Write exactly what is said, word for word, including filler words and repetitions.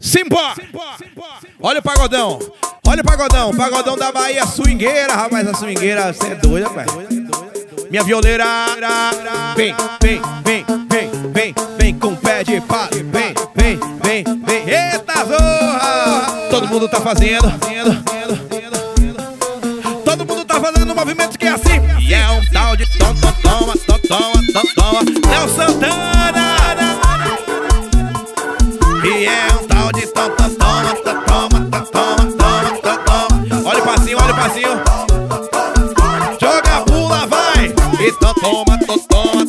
Simbora! Olha o pagodão, olha o pagodão, pagodão da Bahia, swingueira, rapaz, a swingueira, você é doida, rapaz. Minha violeira, vem, vem, vem, vem, vem, vem com pé de pato, vem, vem, vem, vem, eita zorra! Todo mundo tá fazendo, todo mundo tá fazendo um movimento que é assim. E é um tal de tom, tom, toma, tom, toma, tom, toma, Léo Santana. E é um tal de tom, tom, toma, tom, toma, tom, toma, toma, tom, toma. Olha o passinho, olha o passinho. Joga, pula, vai. E tom, toma, tom, toma.